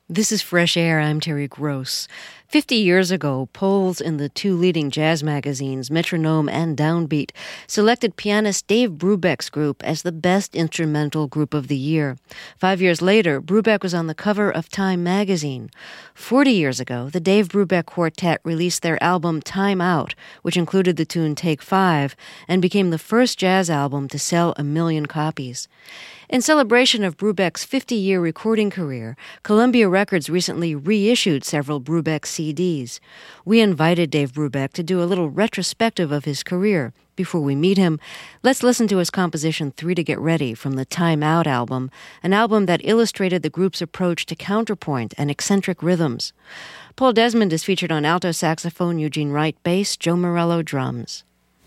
This is Fresh Air. I'm Terry Gross. 50 years ago, polls in the two leading jazz magazines, Metronome and Downbeat, selected pianist Dave Brubeck's group as the best instrumental group of the year. 5 years later, Brubeck was on the cover of Time magazine. 40 years ago, the Dave Brubeck Quartet released their album Time Out, which included the tune Take 5, and became the first jazz album to sell 1 million copies. In celebration of Brubeck's 50-year recording career, Columbia Records recently reissued several Brubeck CDs. We invited Dave Brubeck to do a little retrospective of his career. Before we meet him, let's listen to his composition 3 to Get Ready from the Time Out album, an album that illustrated the group's approach to counterpoint and eccentric rhythms. Paul Desmond is featured on alto saxophone, Eugene Wright bass, Joe Morello drums.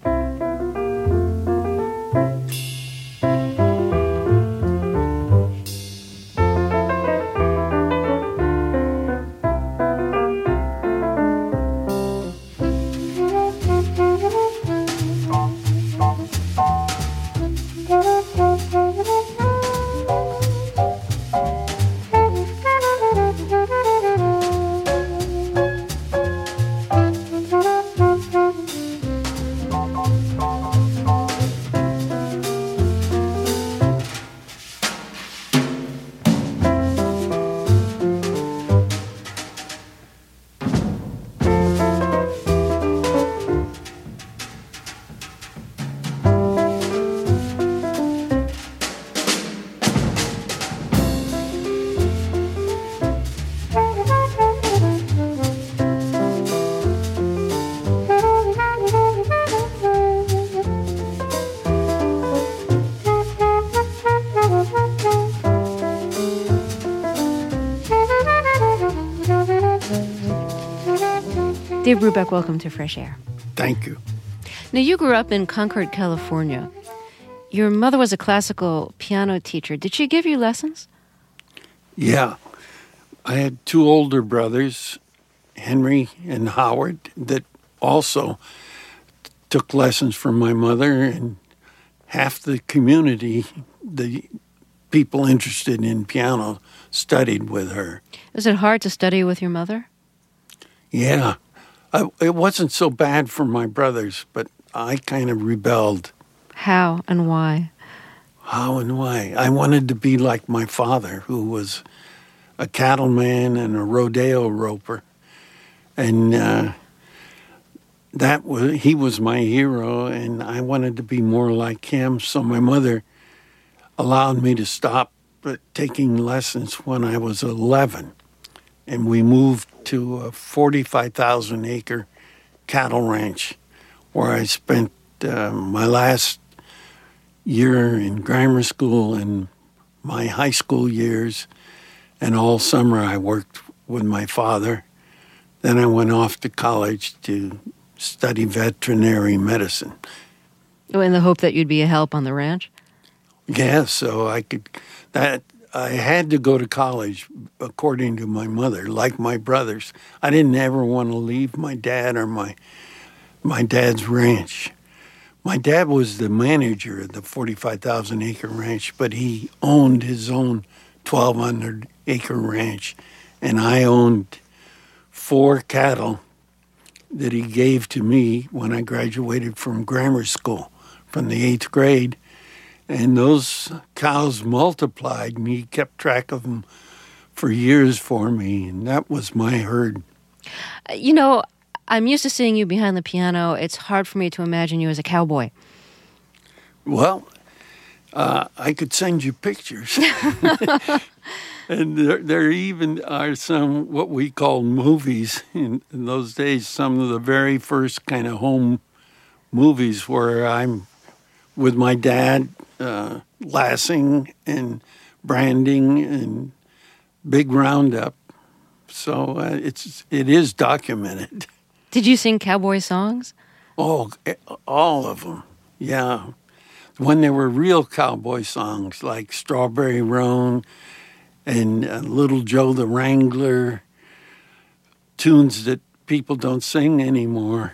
Dave Brubeck, welcome to Fresh Air. Thank you. Now, you grew up in Concord, California. Your mother was a classical piano teacher. Did she give you lessons? Yeah. I had 2 older brothers, Henry and Howard, that also took lessons from my mother, and half the community, the people interested in piano, studied with her. Was it hard to study with your mother? Yeah. It wasn't so bad for my brothers, but I kind of rebelled. How and why? How and why? I wanted to be like my father, who was a cattleman and a rodeo roper. And he was my hero, and I wanted to be more like him. So my mother allowed me to stop taking lessons when I was 11. And we moved to a 45,000-acre cattle ranch where I spent my last year in grammar school and my high school years. And all summer I worked with my father. Then I went off to college to study veterinary medicine. Oh, in the hope that you'd be a help on the ranch? Yeah, so I had to go to college, according to my mother, like my brothers. I didn't ever want to leave my dad or my dad's ranch. My dad was the manager of the 45,000-acre ranch, but he owned his own 1,200-acre ranch, and I owned 4 cattle that he gave to me when I graduated from grammar school, from the 8th grade. And those cows multiplied, and he kept track of them for years for me, and that was my herd. You know, I'm used to seeing you behind the piano. It's hard for me to imagine you as a cowboy. Well, I could send you pictures. And there even are some what we call movies in those days, some of the very first kind of home movies where I'm with my dad, lassing and branding and big roundup. So it is documented. Did you sing cowboy songs? Oh, all of them, yeah. When there were real cowboy songs like Strawberry Roan and Little Joe the Wrangler, tunes that people don't sing anymore.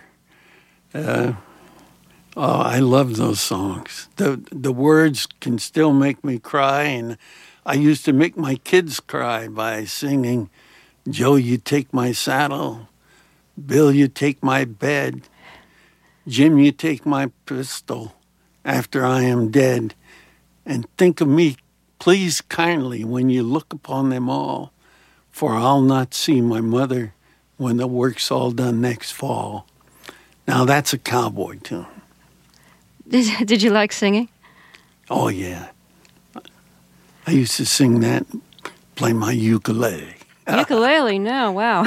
I love those songs. The words can still make me cry, and I used to make my kids cry by singing, Joe, you take my saddle. Bill, you take my bed. Jim, you take my pistol after I am dead. And think of me, please kindly, when you look upon them all, for I'll not see my mother when the work's all done next fall. Now that's a cowboy tune. Did you like singing? Oh, yeah. I used to sing that, play my ukulele. Ukulele, no, wow.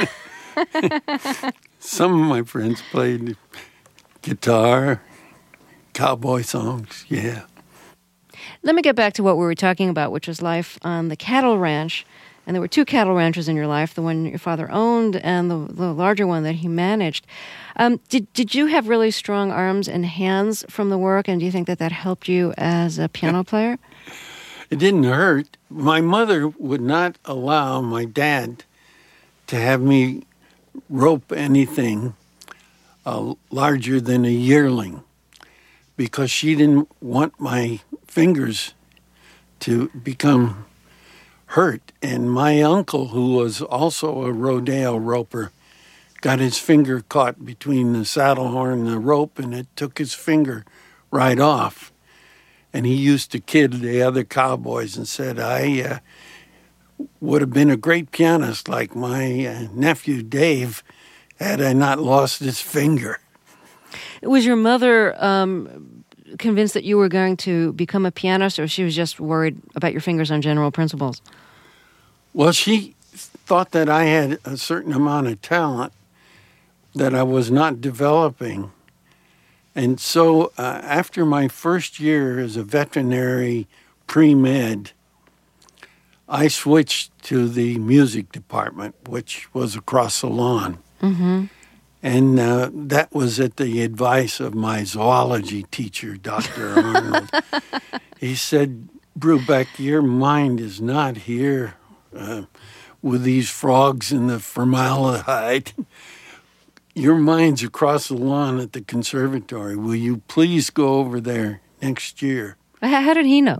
Some of my friends played guitar, cowboy songs, yeah. Let me get back to what we were talking about, which was life on the cattle ranch. And there were two cattle ranches in your life, the one your father owned and the larger one that he managed. Did you have really strong arms and hands from the work, and do you think that helped you as a piano player? It didn't hurt. My mother would not allow my dad to have me rope anything larger than a yearling because she didn't want my fingers to become hurt. And my uncle, who was also a rodeo roper, got his finger caught between the saddle horn and the rope, and it took his finger right off. And he used to kid the other cowboys and said, I would have been a great pianist like my nephew Dave had I not lost his finger. Was your mother convinced that you were going to become a pianist, or she was just worried about your fingers on general principles? Well, she thought that I had a certain amount of talent that I was not developing. And so after my first year as a veterinary pre-med, I switched to the music department, which was across the lawn. Mm-hmm. And that was at the advice of my zoology teacher, Dr. Arnold. He said, Brubeck, your mind is not here with these frogs and the formaldehyde. Your mind's across the lawn at the conservatory. Will you please go over there next year? How did he know?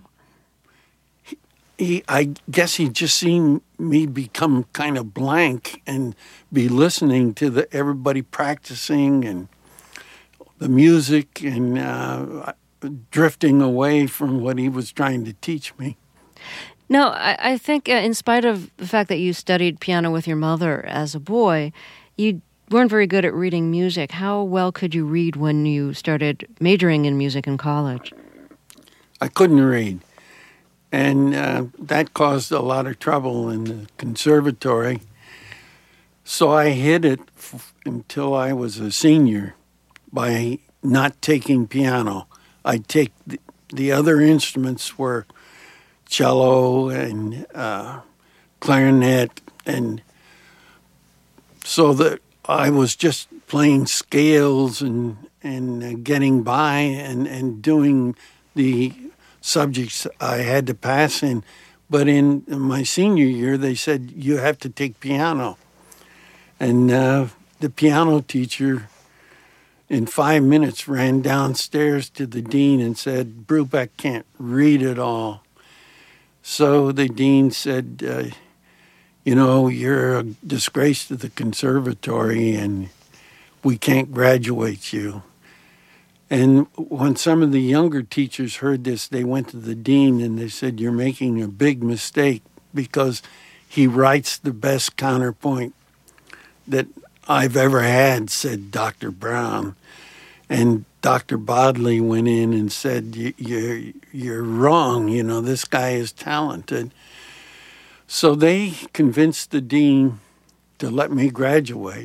I guess he just seen me become kind of blank and be listening to everybody practicing and the music and drifting away from what he was trying to teach me. No, I think in spite of the fact that you studied piano with your mother as a boy, you weren't very good at reading music. How well could you read when you started majoring in music in college? I couldn't read. And that caused a lot of trouble in the conservatory. So I hid it until I was a senior by not taking piano. I'd take the other instruments were cello and clarinet, and so that I was just playing scales and getting by and doing the subjects I had to pass in. But in my senior year, they said, you have to take piano. And the piano teacher, in 5 minutes, ran downstairs to the dean and said, Brubeck can't read at all. So the dean said, you're a disgrace to the conservatory and we can't graduate you. And when some of the younger teachers heard this, they went to the dean and they said, you're making a big mistake because he writes the best counterpoint that I've ever had, said Dr. Brown. And Dr. Bodley went in and said, you're wrong, this guy is talented. So they convinced the dean to let me graduate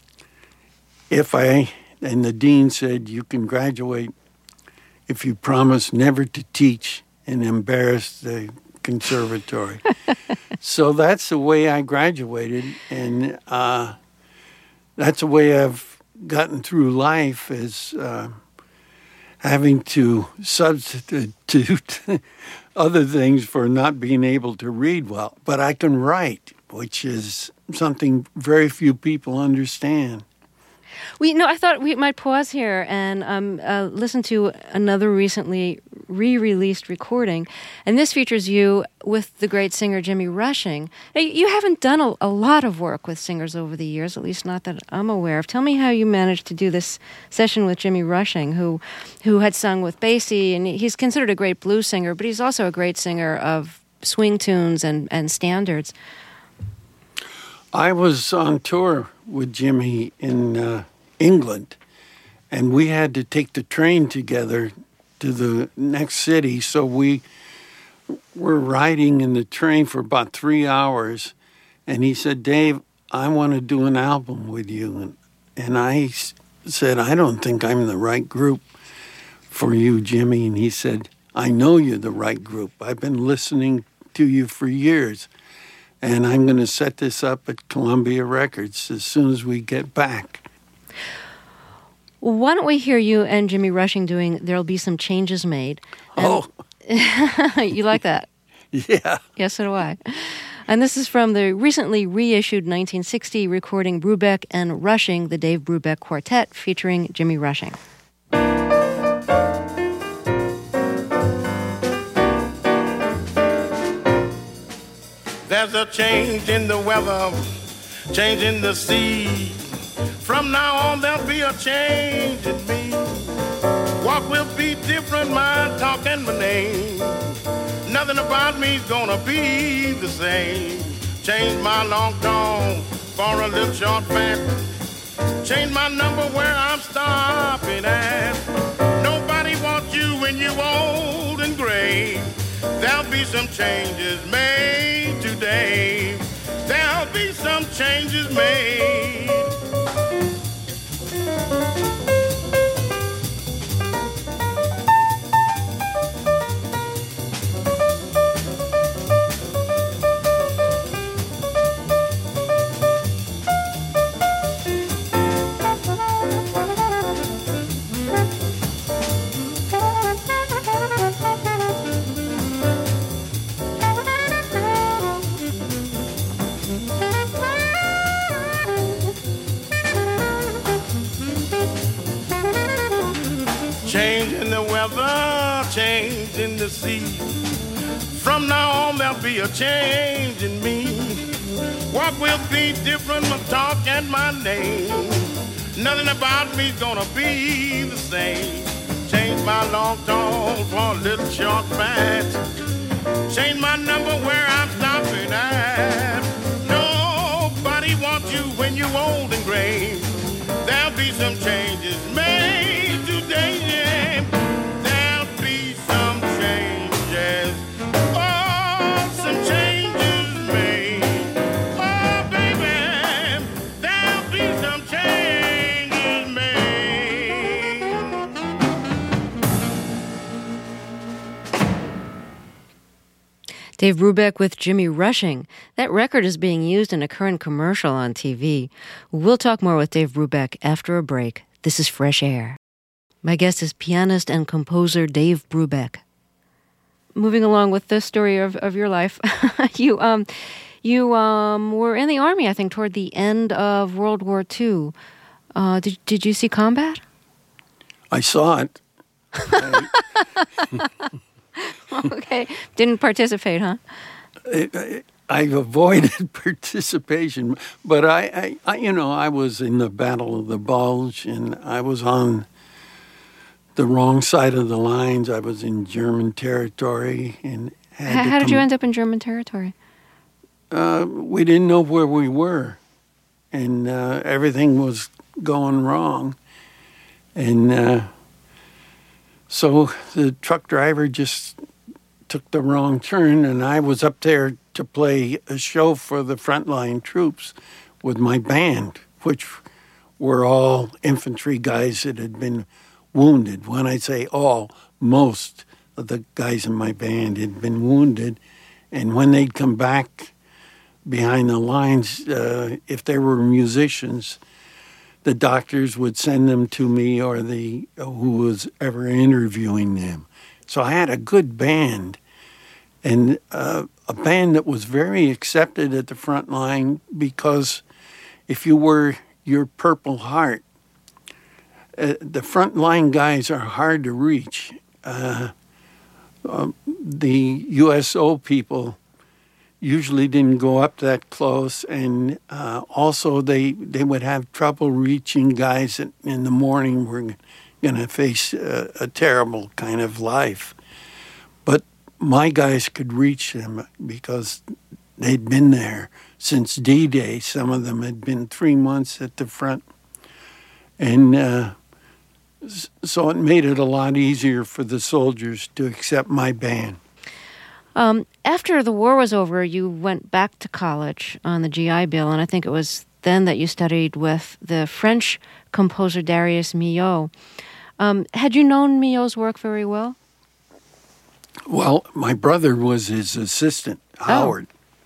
and the dean said, you can graduate if you promise never to teach and embarrass the conservatory. So that's the way I graduated, and that's the way I've gotten through life, is having to substitute other things for not being able to read well. But I can write, which is something very few people understand. I thought we might pause here and listen to another recently re-released recording. And this features you with the great singer Jimmy Rushing. Now, you haven't done a lot of work with singers over the years, at least not that I'm aware of. Tell me how you managed to do this session with Jimmy Rushing, who had sung with Basie, and he's considered a great blues singer, but he's also a great singer of swing tunes and standards. I was on tour with Jimmy in England, and we had to take the train together to the next city. So we were riding in the train for about 3 hours, and he said, "Dave, I want to do an album with you." And I said, "I don't think I'm the right group for you, Jimmy." And he said, "I know you're the right group. I've been listening to you for years, and I'm going to set this up at Columbia Records as soon as we get back." Why don't we hear you and Jimmy Rushing doing There'll Be Some Changes Made? And you like that? Yeah. Yes, so do I. And this is from the recently reissued 1960 recording Brubeck and Rushing, the Dave Brubeck Quartet, featuring Jimmy Rushing. There's a change in the weather, change in the sea. From now on there'll be a change in me. Walk will be different, my talk and my name. Nothing about me's gonna be the same. Change my long tone for a little short fat. Change my number where I'm stopping at. Nobody wants you when you're old and gray. There'll be some changes made today. There'll be some changes made. Change in the weather, change in the sea. From now on there'll be a change in me. What will be different, my talk and my name. Nothing about me's gonna be the same. Change my long tone for a little short fat. Change my number where I'm stopping at. Nobody wants you when you're old and gray. There'll be some changes made today. There'll be some changes. Oh, some changes made. Oh, baby, there'll be some changes made. Dave Brubeck with Jimmy Rushing. That record is being used in a current commercial on TV. We'll talk more with Dave Brubeck after a break. This is Fresh Air. My guest is pianist and composer Dave Brubeck. Moving along with the story of your life, you were in the Army, I think, toward the end of World War II. Did you see combat? I saw it. Okay. Didn't participate, huh? I avoided participation, but I was in the Battle of the Bulge, and I was on the wrong side of the lines. I was in German territory, and How did you end up in German territory? We didn't know where we were, and everything was going wrong, and so the truck driver just took the wrong turn, and I was up there to play a show for the frontline troops with my band, which were all infantry guys that had been wounded. When I say all, most of the guys in my band had been wounded, and when they'd come back behind the lines, if they were musicians, the doctors would send them to me or who was ever interviewing them. So I had a good band, and a band that was very accepted at the front line, because if you were your Purple Heart, the front line guys are hard to reach. the USO people usually didn't go up that close, and also they would have trouble reaching guys that in the morning were going to face a terrible kind of life. But my guys could reach them because they'd been there since D-Day. Some of them had been 3 months at the front. And so it made it a lot easier for the soldiers to accept my band. After the war was over, you went back to college on the GI Bill, and I think it was then that you studied with the French composer Darius Milhaud. Had you known Milhaud's work very well? Well, my brother was his assistant, Howard.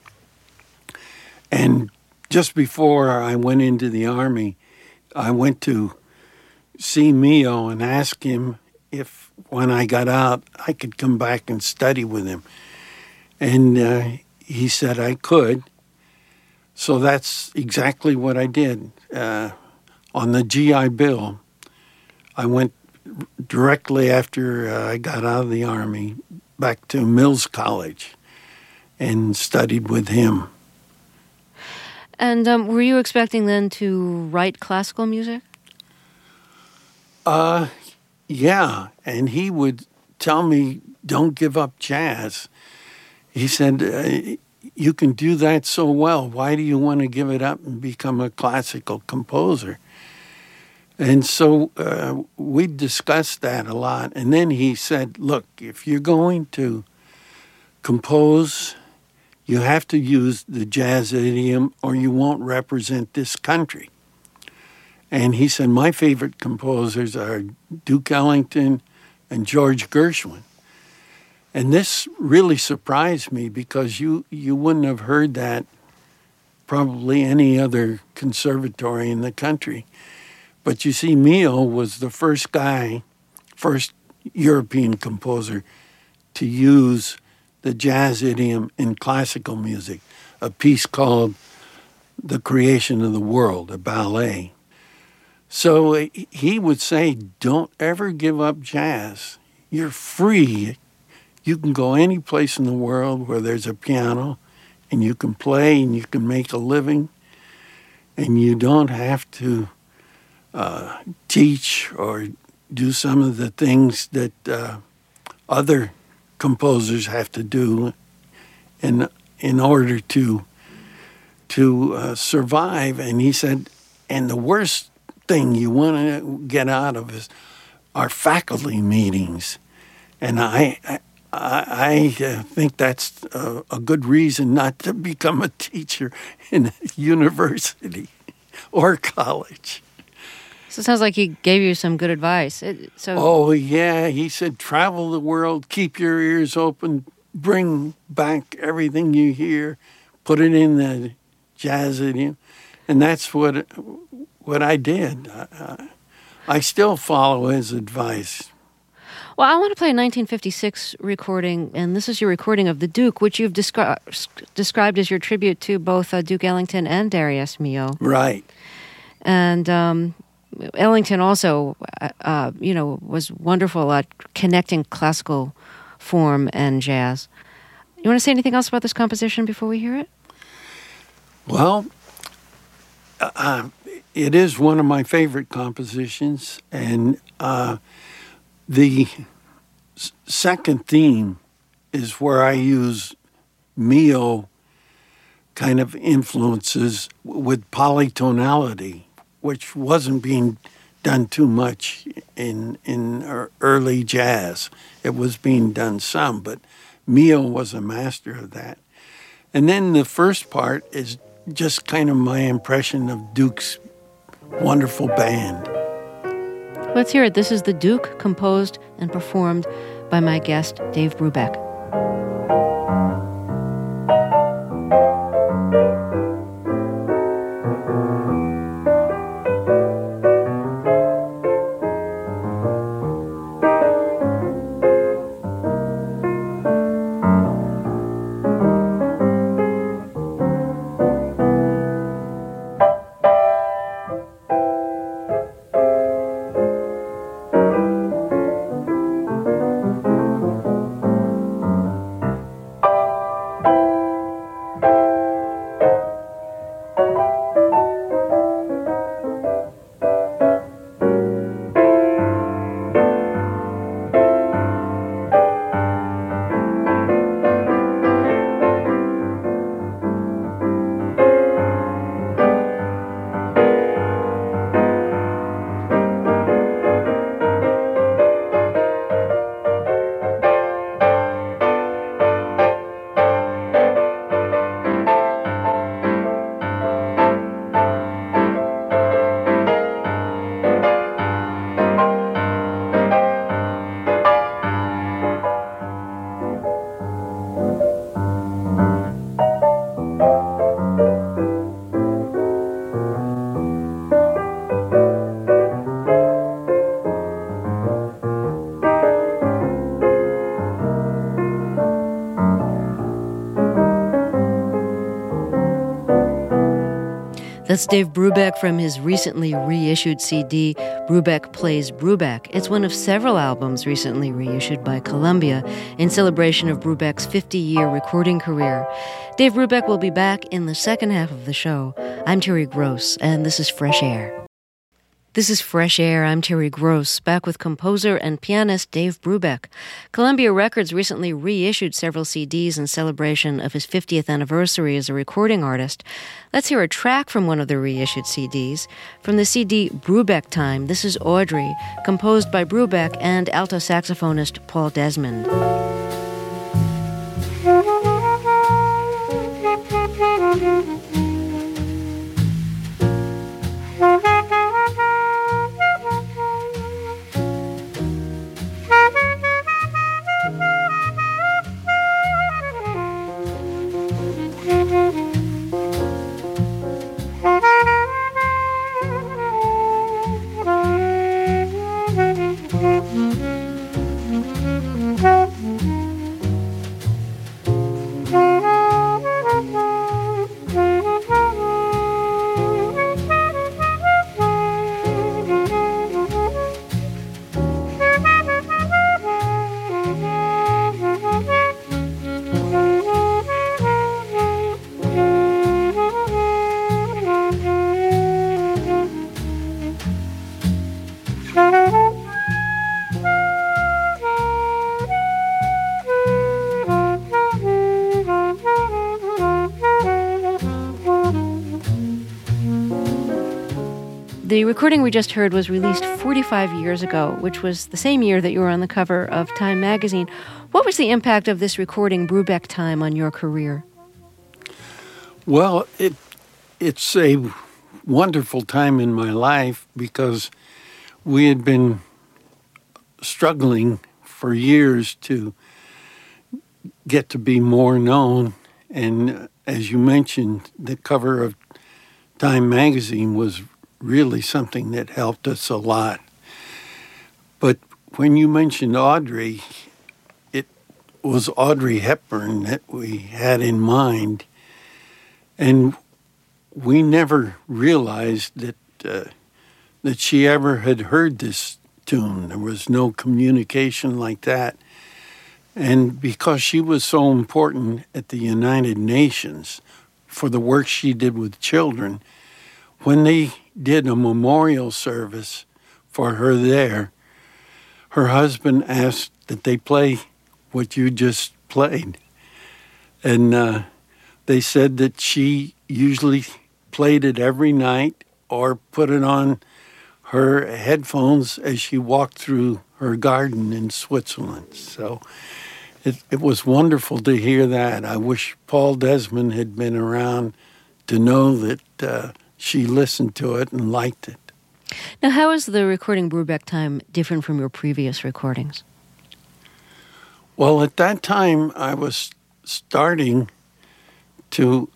And just before I went into the Army, I went to see Milhaud and ask him if, when I got out, I could come back and study with him. And he said I could. So that's exactly what I did. On the GI Bill, I went directly after I got out of the Army back to Mills College and studied with him. And were you expecting then to write classical music? Yeah, and he would tell me, don't give up jazz. He said, you can do that so well. Why do you want to give it up and become a classical composer? And so we discussed that a lot. And then he said, look, if you're going to compose, you have to use the jazz idiom or you won't represent this country. And he said, my favorite composers are Duke Ellington and George Gershwin. And this really surprised me because you wouldn't have heard that probably any other conservatory in the country. But you see, Milhaud was the first European composer to use the jazz idiom in classical music, a piece called The Creation of the World, a ballet. So he would say, don't ever give up jazz. You're free. You can go any place in the world where there's a piano, and you can play and you can make a living, and you don't have to teach or do some of the things that other composers have to do in order to survive. And he said, and the worst thing you want to get out of are faculty meetings. And I think that's a good reason not to become a teacher in a university or college. So it sounds like he gave you some good advice. Oh, yeah. He said, travel the world, keep your ears open, bring back everything you hear, put it in the jazz idiom. And that's what I did. I still follow his advice. Well, I want to play a 1956 recording, and this is your recording of The Duke, which you've described as your tribute to both Duke Ellington and Darius Milhaud. Right. And Ellington also, was wonderful at connecting classical form and jazz. You want to say anything else about this composition before we hear it? Well, it is one of my favorite compositions, and the second theme is where I use Milhaud kind of influences with polytonality, which wasn't being done too much in early jazz. It was being done some, but Milhaud was a master of that. And then the first part is just kind of my impression of Duke's wonderful band. Let's hear it. This is The Duke, composed and performed by my guest, Dave Brubeck. That's Dave Brubeck from his recently reissued CD, Brubeck Plays Brubeck. It's one of several albums recently reissued by Columbia in celebration of Brubeck's 50-year recording career. Dave Brubeck will be back in the second half of the show. I'm Terry Gross, and this is Fresh Air. This is Fresh Air. I'm Terry Gross, back with composer and pianist Dave Brubeck. Columbia Records recently reissued several CDs in celebration of his 50th anniversary as a recording artist. Let's hear a track from one of the reissued CDs. From the CD Brubeck Time, this is Audrey, composed by Brubeck and alto saxophonist Paul Desmond. The recording we just heard was released 45 years ago, which was the same year that you were on the cover of Time magazine. What was the impact of this recording, Brubeck Time, on your career? Well, it's a wonderful time in my life because we had been struggling for years to get to be more known. And as you mentioned, the cover of Time magazine was really something that helped us a lot. But when you mentioned Audrey, it was Audrey Hepburn that we had in mind. And we never realized that she ever had heard this tune. There was no communication like that. And because she was so important at the United Nations for the work she did with children, when they did a memorial service for her there, her husband asked that they play what you just played. And they said that she usually played it every night or put it on her headphones as she walked through her garden in Switzerland. So it was wonderful to hear that. I wish Paul Desmond had been around to know that she listened to it and liked it. Now, how is the recording Brubeck Time different from your previous recordings? Well, at that time, I was starting to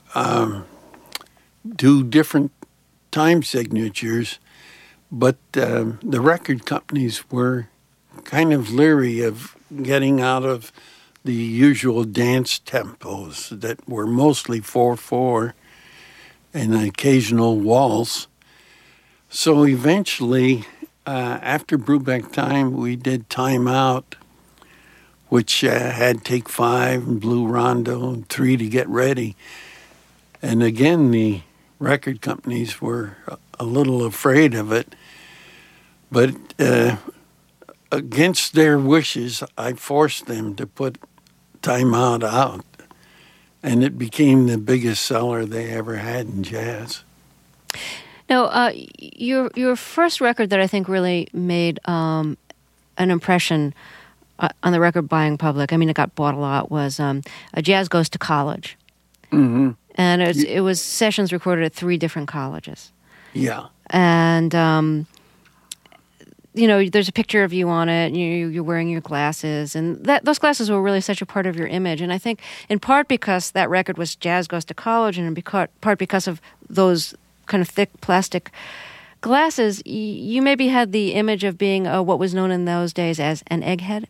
do different time signatures, but the record companies were kind of leery of getting out of the usual dance tempos that were mostly 4/4 and an occasional waltz. So eventually, after Brubeck Time, we did Time Out, which had Take 5 and Blue Rondo and 3 to Get Ready. And again, the record companies were a little afraid of it. But against their wishes, I forced them to put Time out. And it became the biggest seller they ever had in jazz. Now, your first record that I think really made an impression on the record-buying public, I mean, it got bought a lot, was A Jazz Goes to College. Mm-hmm. And it was sessions recorded at 3 different colleges. Yeah. And, there's a picture of you on it, and you're wearing your glasses, and those glasses were really such a part of your image. And I think in part because that record was Jazz Goes to College, and in part because of those kind of thick plastic glasses, you maybe had the image of being what was known in those days as an egghead.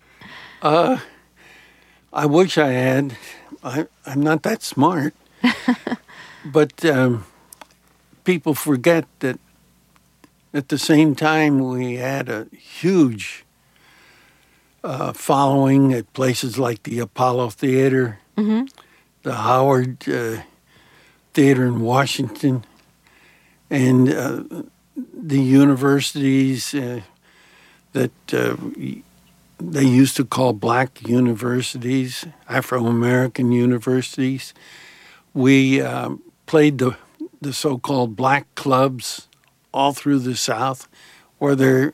I wish I had. I'm not that smart. But people forget that at the same time we had a huge following at places like the Apollo Theater, the Howard Theater in Washington, and the universities that they used to call black universities, Afro-American universities. We played the so-called black clubs all through the South, where there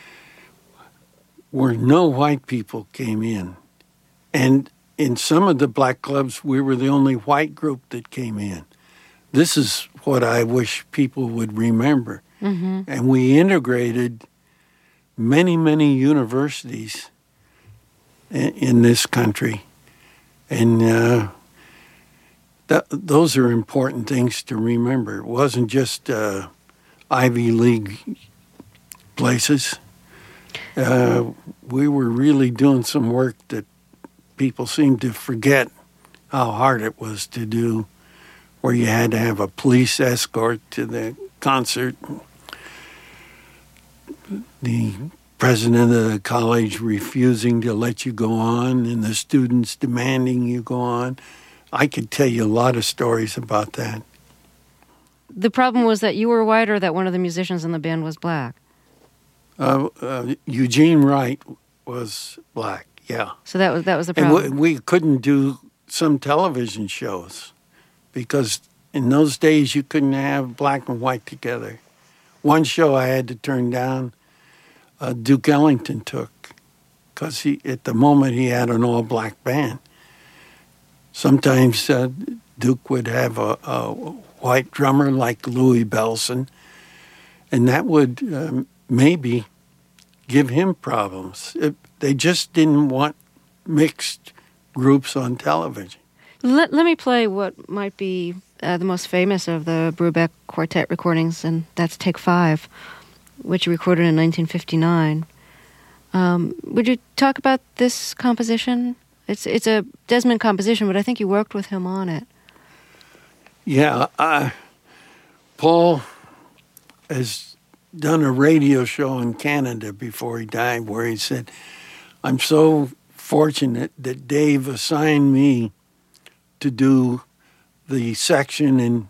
were no white people came in. And in some of the black clubs, we were the only white group that came in. This is what I wish people would remember. And we integrated many, many universities in this country. And those are important things to remember. It wasn't just Ivy League places. We were really doing some work that people seem to forget how hard it was to do, where you had to have a police escort to the concert. The president of the college refusing to let you go on, and the students demanding you go on. I could tell you a lot of stories about that. The problem was that you were white, or that one of the musicians in the band was black? Eugene Wright was black, yeah. So that was the problem. And we couldn't do some television shows because in those days you couldn't have black and white together. One show I had to turn down, Duke Ellington took, because at the moment he had an all-black band. Sometimes Duke would have a white drummer like Louis Bellson, and that would maybe give him problems. They just didn't want mixed groups on television. Let me play what might be the most famous of the Brubeck Quartet recordings, and that's Take 5, which you recorded in 1959. Would you talk about this composition? It's a Desmond composition, but I think you worked with him on it. Yeah, Paul has done a radio show in Canada before he died where he said, I'm so fortunate that Dave assigned me to do the section in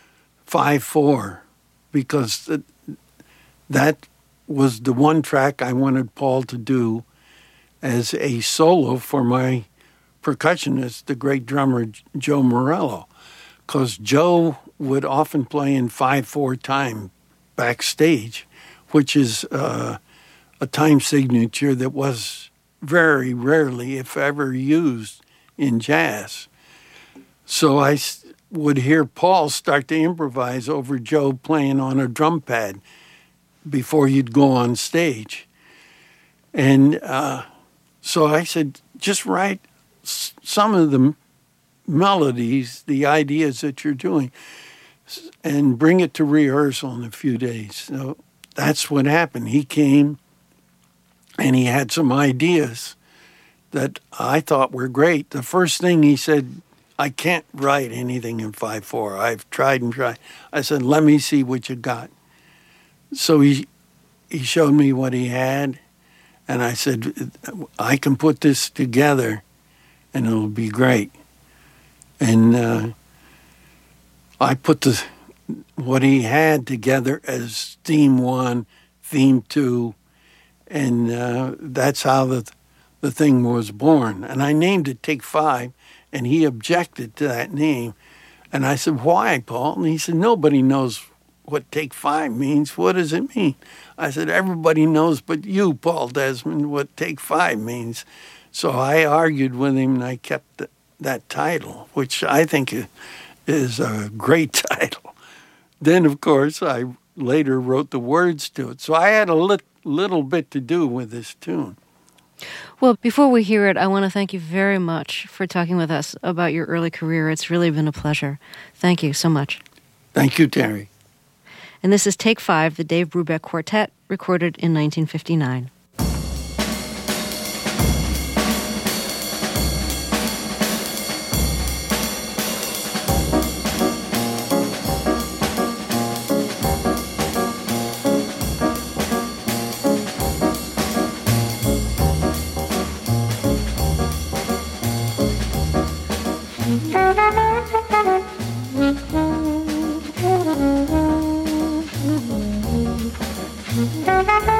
5/4 because that was the one track I wanted Paul to do as a solo for my percussionist, the great drummer Joe Morello, because Joe would often play in 5/4 time backstage, which is a time signature that was very rarely, if ever, used in jazz. So I would hear Paul start to improvise over Joe playing on a drum pad before you'd go on stage. And so I said, just write some of the melodies, the ideas that you're doing, and bring it to rehearsal in a few days. So that's what happened. He came and he had some ideas that I thought were great. The first thing he said, I can't write anything in 5/4. I've tried and tried. I said, let me see what you got. So he showed me what he had, and I said, I can put this together and it'll be great. And I put what he had together as theme 1, theme 2, and that's how the thing was born. And I named it Take 5, and he objected to that name. And I said, why, Paul? And he said, nobody knows what Take 5 means. What does it mean? I said, everybody knows but you, Paul Desmond, what Take 5 means. So I argued with him, and I kept that title, which I think is a great title. Then, of course, I later wrote the words to it. So I had a little bit to do with this tune. Well, before we hear it, I want to thank you very much for talking with us about your early career. It's really been a pleasure. Thank you so much. Thank you, Terry. And this is Take 5, the Dave Brubeck Quartet, recorded in 1959.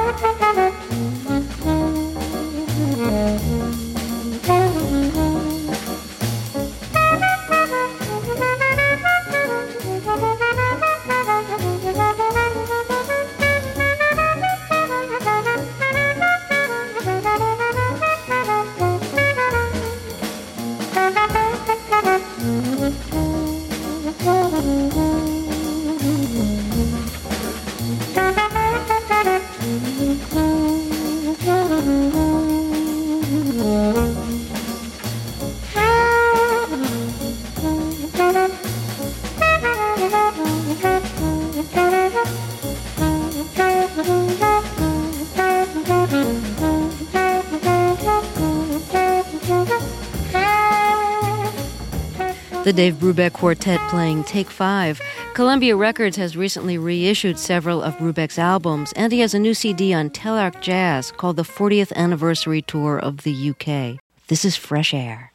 The Dave Brubeck Quartet playing Take 5. Columbia Records has recently reissued several of Brubeck's albums, and he has a new CD on Telarc Jazz called the 40th Anniversary Tour of the UK. This is Fresh Air.